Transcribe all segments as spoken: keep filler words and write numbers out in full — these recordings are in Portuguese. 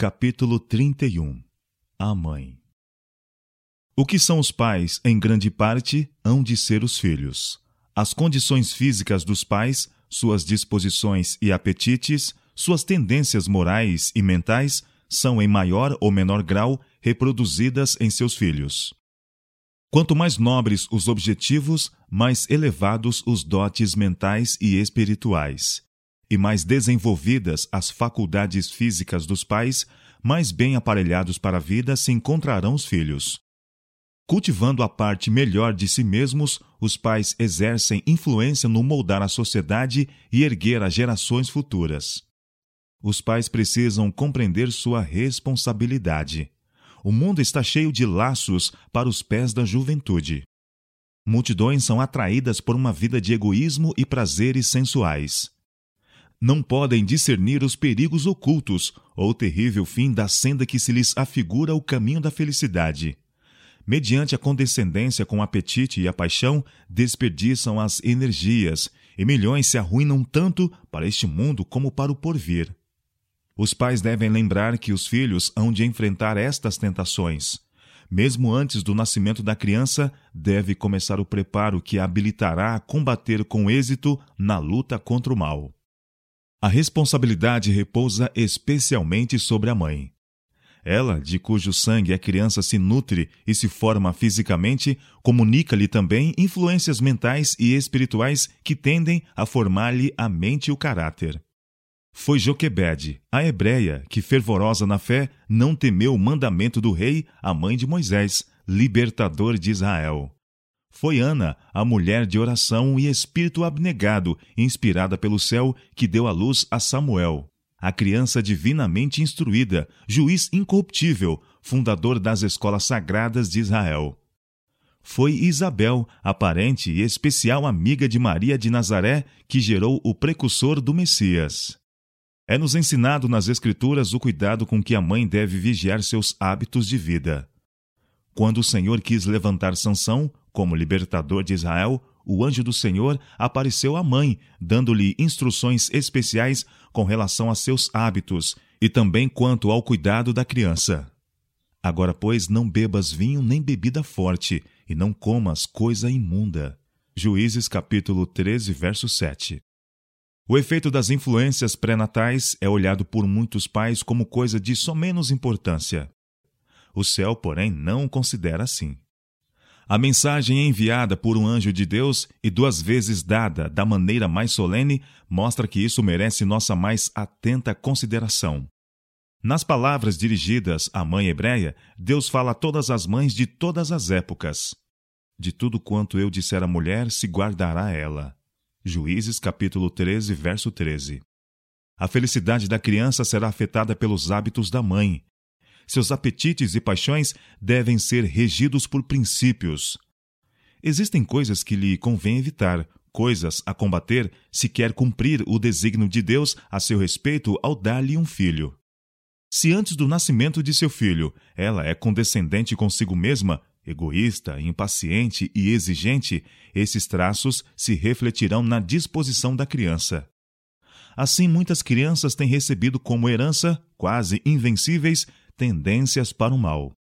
Capítulo trinta e um. A mãe. O que são os pais, em grande parte, hão de ser os filhos. As condições físicas dos pais, suas disposições e apetites, suas tendências morais e mentais, são em maior ou menor grau reproduzidas em seus filhos. Quanto mais nobres os objetivos, mais elevados os dotes mentais e espirituais. E mais desenvolvidas as faculdades físicas dos pais, mais bem aparelhados para a vida se encontrarão os filhos. Cultivando a parte melhor de si mesmos, os pais exercem influência no moldar a sociedade e erguer as gerações futuras. Os pais precisam compreender sua responsabilidade. O mundo está cheio de laços para os pés da juventude. Multidões são atraídas por uma vida de egoísmo e prazeres sensuais. Não podem discernir os perigos ocultos ou o terrível fim da senda que se lhes afigura o caminho da felicidade. Mediante a condescendência com o apetite e a paixão, desperdiçam as energias, e milhões se arruinam tanto para este mundo como para o porvir. Os pais devem lembrar que os filhos hão de enfrentar estas tentações. Mesmo antes do nascimento da criança, deve começar o preparo que a habilitará a combater com êxito na luta contra o mal. A responsabilidade repousa especialmente sobre a mãe. Ela, de cujo sangue a criança se nutre e se forma fisicamente, comunica-lhe também influências mentais e espirituais que tendem a formar-lhe a mente e o caráter. Foi Joquebede, a hebreia, que, fervorosa na fé, não temeu o mandamento do rei, a mãe de Moisés, libertador de Israel. Foi Ana, a mulher de oração e espírito abnegado, inspirada pelo céu, que deu à luz a Samuel, a criança divinamente instruída, juiz incorruptível, fundador das escolas sagradas de Israel. Foi Isabel, a parente e especial amiga de Maria de Nazaré, que gerou o precursor do Messias. É-nos ensinado nas Escrituras o cuidado com que a mãe deve vigiar seus hábitos de vida. Quando o Senhor quis levantar Sansão como libertador de Israel, o anjo do Senhor apareceu à mãe, dando-lhe instruções especiais com relação a seus hábitos e também quanto ao cuidado da criança. Agora, pois, não bebas vinho nem bebida forte, e não comas coisa imunda. Juízes capítulo treze, verso sete. O efeito das influências pré-natais é olhado por muitos pais como coisa de somenos importância. O céu, porém, não o considera assim. A mensagem enviada por um anjo de Deus e duas vezes dada da maneira mais solene mostra que isso merece nossa mais atenta consideração. Nas palavras dirigidas à mãe hebreia, Deus fala a todas as mães de todas as épocas. De tudo quanto eu disser à mulher, se guardará ela. Juízes capítulo treze, verso treze. A felicidade da criança será afetada pelos hábitos da mãe. Seus apetites e paixões devem ser regidos por princípios. Existem coisas que lhe convém evitar, coisas a combater se quer cumprir o desígnio de Deus a seu respeito ao dar-lhe um filho. Se antes do nascimento de seu filho ela é condescendente consigo mesma, egoísta, impaciente e exigente, esses traços se refletirão na disposição da criança. Assim, muitas crianças têm recebido como herança, quase invencíveis, tendências para o mal.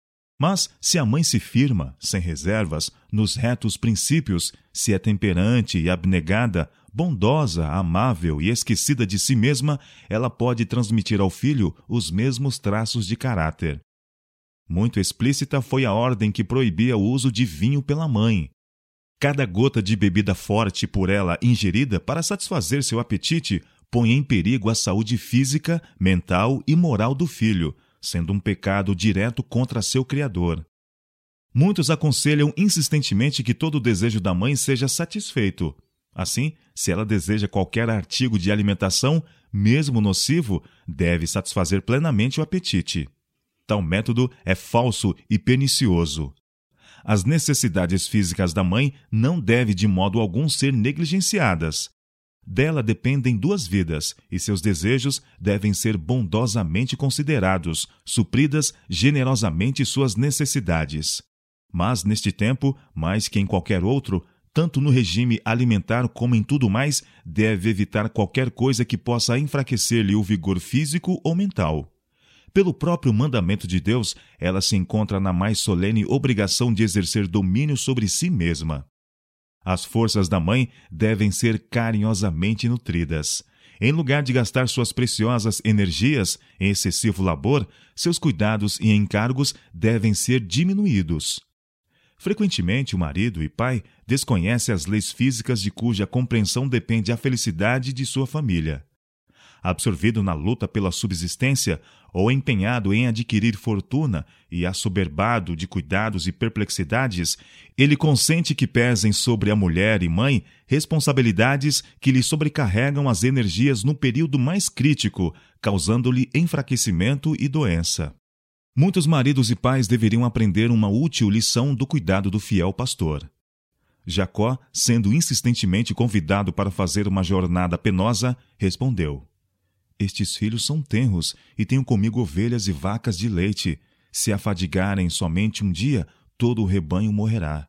Mas, se a mãe se firma, sem reservas, nos retos princípios, se é temperante e abnegada, bondosa, amável e esquecida de si mesma, ela pode transmitir ao filho os mesmos traços de caráter. Muito explícita foi a ordem que proibia o uso de vinho pela mãe. Cada gota de bebida forte por ela ingerida para satisfazer seu apetite põe em perigo a saúde física, mental e moral do filho, sendo um pecado direto contra seu Criador. Muitos aconselham insistentemente que todo o desejo da mãe seja satisfeito. Assim, se ela deseja qualquer artigo de alimentação, mesmo nocivo, deve satisfazer plenamente o apetite. Tal método é falso e pernicioso. As necessidades físicas da mãe não devem de modo algum ser negligenciadas. Dela dependem duas vidas, e seus desejos devem ser bondosamente considerados, supridas generosamente suas necessidades. Mas, neste tempo, mais que em qualquer outro, tanto no regime alimentar como em tudo mais, deve evitar qualquer coisa que possa enfraquecer-lhe o vigor físico ou mental. Pelo próprio mandamento de Deus, ela se encontra na mais solene obrigação de exercer domínio sobre si mesma. As forças da mãe devem ser carinhosamente nutridas. Em lugar de gastar suas preciosas energias em excessivo labor, seus cuidados e encargos devem ser diminuídos. Frequentemente, o marido e pai desconhecem as leis físicas de cuja compreensão depende a felicidade de sua família. Absorvido na luta pela subsistência ou empenhado em adquirir fortuna e assoberbado de cuidados e perplexidades, ele consente que pesem sobre a mulher e mãe responsabilidades que lhe sobrecarregam as energias no período mais crítico, causando-lhe enfraquecimento e doença. Muitos maridos e pais deveriam aprender uma útil lição do cuidado do fiel pastor. Jacó, sendo insistentemente convidado para fazer uma jornada penosa, respondeu: Estes filhos são tenros e tenho comigo ovelhas e vacas de leite. Se afadigarem somente um dia, todo o rebanho morrerá.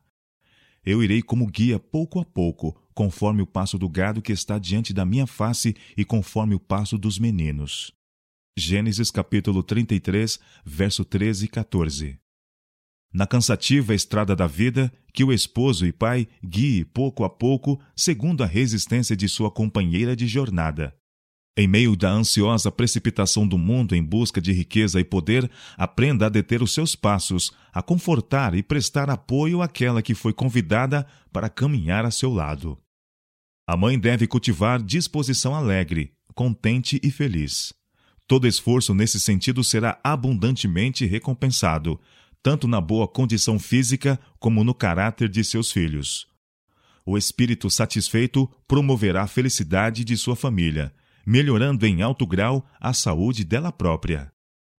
Eu irei como guia pouco a pouco, conforme o passo do gado que está diante da minha face e conforme o passo dos meninos. Gênesis capítulo trinta e três, verso treze e quatorze. Na cansativa estrada da vida, que o esposo e pai guie pouco a pouco, segundo a resistência de sua companheira de jornada. Em meio da ansiosa precipitação do mundo em busca de riqueza e poder, aprenda a deter os seus passos, a confortar e prestar apoio àquela que foi convidada para caminhar a seu lado. A mãe deve cultivar disposição alegre, contente e feliz. Todo esforço nesse sentido será abundantemente recompensado, tanto na boa condição física como no caráter de seus filhos. O espírito satisfeito promoverá a felicidade de sua família, melhorando em alto grau a saúde dela própria.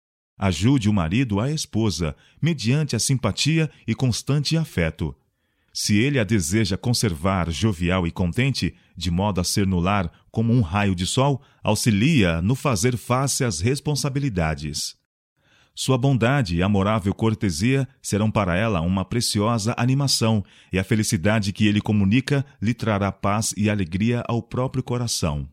Ajude o marido à esposa, mediante a simpatia e constante afeto. Se ele a deseja conservar jovial e contente, de modo a ser no lar como um raio de sol, auxilia no fazer face às responsabilidades. Sua bondade e amorável cortesia serão para ela uma preciosa animação, e a felicidade que ele comunica lhe trará paz e alegria ao próprio coração.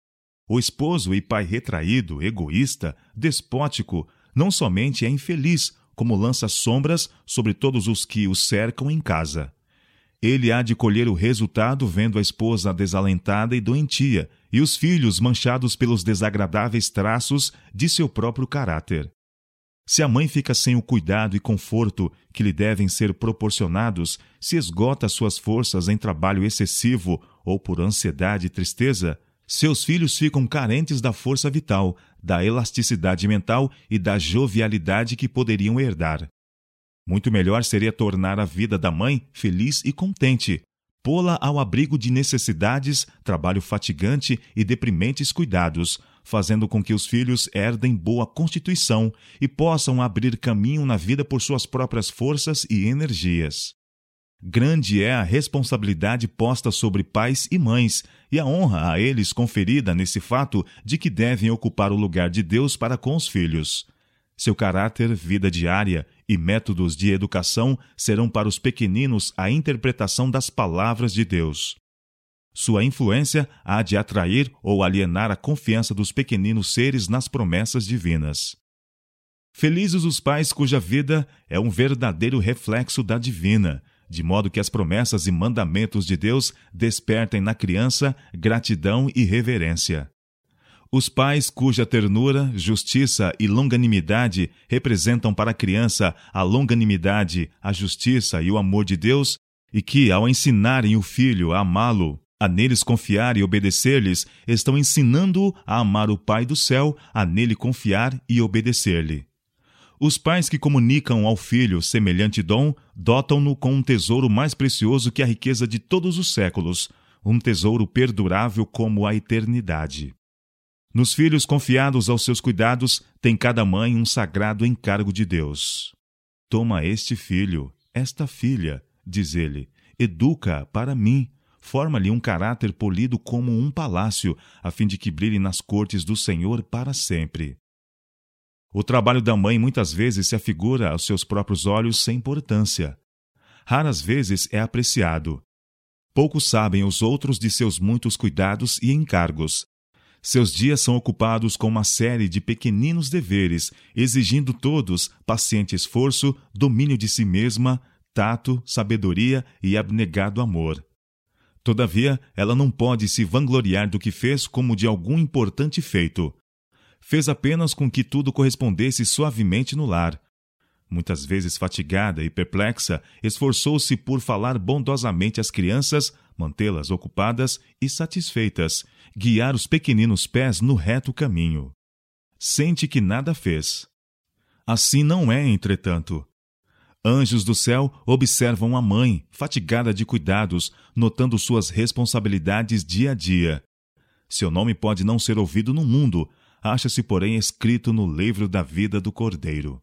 O esposo e pai retraído, egoísta, despótico, não somente é infeliz, como lança sombras sobre todos os que o cercam em casa. Ele há de colher o resultado vendo a esposa desalentada e doentia, e os filhos manchados pelos desagradáveis traços de seu próprio caráter. Se a mãe fica sem o cuidado e conforto que lhe devem ser proporcionados, se esgota suas forças em trabalho excessivo ou por ansiedade e tristeza, seus filhos ficam carentes da força vital, da elasticidade mental e da jovialidade que poderiam herdar. Muito melhor seria tornar a vida da mãe feliz e contente, pô-la ao abrigo de necessidades, trabalho fatigante e deprimentes cuidados, fazendo com que os filhos herdem boa constituição e possam abrir caminho na vida por suas próprias forças e energias. Grande é a responsabilidade posta sobre pais e mães, e a honra a eles conferida nesse fato de que devem ocupar o lugar de Deus para com os filhos. Seu caráter, vida diária e métodos de educação serão para os pequeninos a interpretação das palavras de Deus. Sua influência há de atrair ou alienar a confiança dos pequeninos seres nas promessas divinas. Felizes os pais cuja vida é um verdadeiro reflexo da divina, de modo que as promessas e mandamentos de Deus despertem na criança gratidão e reverência. Os pais cuja ternura, justiça e longanimidade representam para a criança a longanimidade, a justiça e o amor de Deus, e que, ao ensinarem o filho a amá-lo, a neles confiar e obedecer-lhes, estão ensinando-o a amar o Pai do céu, a nele confiar e obedecer-lhe. Os pais que comunicam ao filho semelhante dom, dotam-no com um tesouro mais precioso que a riqueza de todos os séculos, um tesouro perdurável como a eternidade. Nos filhos confiados aos seus cuidados, tem cada mãe um sagrado encargo de Deus. Toma este filho, esta filha, diz ele, educa-a para mim, forma-lhe um caráter polido como um palácio, a fim de que brilhe nas cortes do Senhor para sempre. O trabalho da mãe muitas vezes se afigura aos seus próprios olhos sem importância. Raras vezes é apreciado. Poucos sabem os outros de seus muitos cuidados e encargos. Seus dias são ocupados com uma série de pequeninos deveres, exigindo todos paciente esforço, domínio de si mesma, tato, sabedoria e abnegado amor. Todavia, ela não pode se vangloriar do que fez como de algum importante feito. Fez apenas com que tudo correspondesse suavemente no lar. Muitas vezes fatigada e perplexa, esforçou-se por falar bondosamente às crianças, mantê-las ocupadas e satisfeitas, guiar os pequeninos pés no reto caminho. Sente que nada fez. Assim não é, entretanto. Anjos do céu observam a mãe, fatigada de cuidados, notando suas responsabilidades dia a dia. Seu nome pode não ser ouvido no mundo, acha-se, porém, escrito no livro da vida do Cordeiro.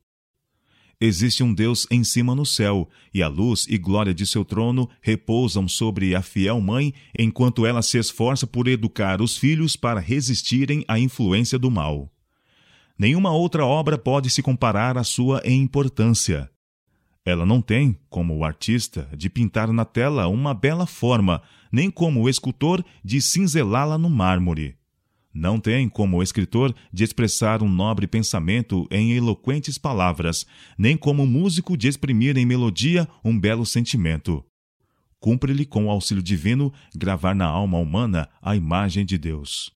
Existe um Deus em cima no céu, e a luz e glória de seu trono repousam sobre a fiel mãe, enquanto ela se esforça por educar os filhos para resistirem à influência do mal. Nenhuma outra obra pode se comparar à sua em importância. Ela não tem, como o artista, de pintar na tela uma bela forma, nem como o escultor de cinzelá-la no mármore. Não tem, como o escritor, de expressar um nobre pensamento em eloquentes palavras, nem como o músico de exprimir em melodia um belo sentimento. Cumpre-lhe, com o auxílio divino, gravar na alma humana a imagem de Deus.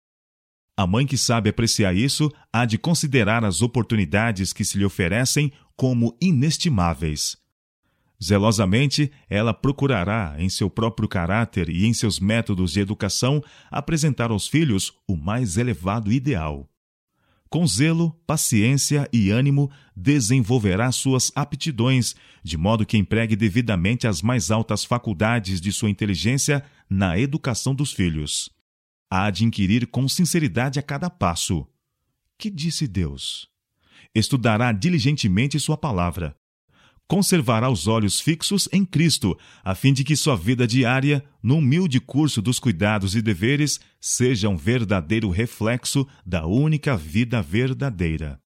A mãe que sabe apreciar isso há de considerar as oportunidades que se lhe oferecem como inestimáveis. Zelosamente, ela procurará, em seu próprio caráter e em seus métodos de educação, apresentar aos filhos o mais elevado ideal. Com zelo, paciência e ânimo, desenvolverá suas aptidões, de modo que empregue devidamente as mais altas faculdades de sua inteligência na educação dos filhos. Há de inquirir com sinceridade a cada passo: que disse Deus? Estudará diligentemente sua palavra. Conservará os olhos fixos em Cristo, a fim de que sua vida diária, no humilde curso dos cuidados e deveres, seja um verdadeiro reflexo da única vida verdadeira.